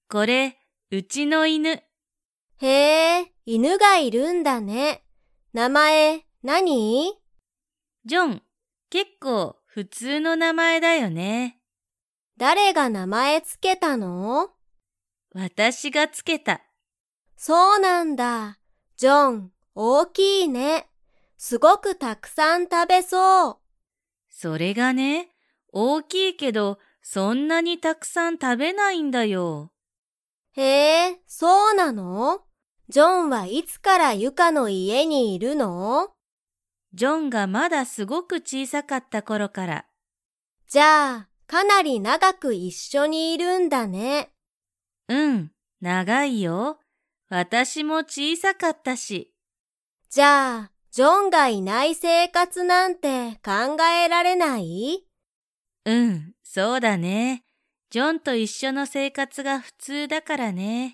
これ、うちの犬。 へえ、犬がいるんだね。名前、何？ ジョン。結構普通の名前だよね。 誰が名前つけたの？ 私がつけた。 そうなんだ。ジョン、大きいね。すごくたくさん食べそう。 それがね、大きいけど、そんなにたくさん食べないんだよ。 へえ、そうなの？ジョンはいつからユカの家にいるの？ ジョンがまだすごく小さかった頃から。 じゃあ、かなり長く一緒にいるんだね。 うん、長いよ。私も小さかったし。 じゃあ、ジョンがいない生活なんて考えられない？ うん、そうだね。ジョンと一緒の生活が普通だからね。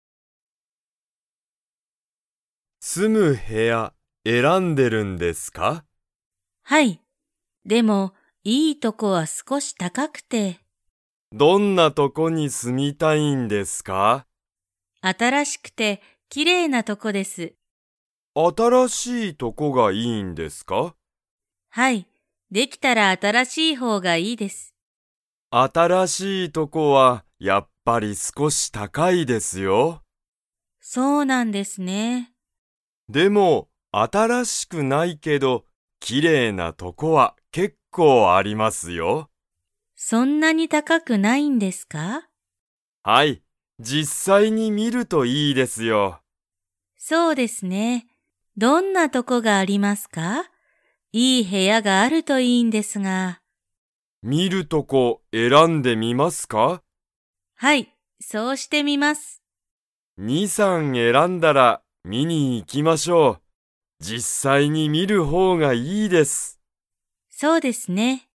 住む部屋選んでるんですか？ はい。でも、いいとこは少し高くて。 どんなとこに住みたいんですか？ 新しくて綺麗なとこです。 新しいとこがいいんですか？ はい。できたら新しい方がいいです。 新しいとこはやっぱり少し高いですよ。 そうなんですね。 でも新しくないけど綺麗なとこは結構ありますよ。 そんなに高くないんですか？ はい、実際に見るといいですよ。 そうですね。どんなとこがありますか？いい部屋があるといいんですが。 見るとこ選んでみますか？ はい、そうしてみます。 2、3選んだら見に行きましょう。実際に見る方がいいです。 そうですね。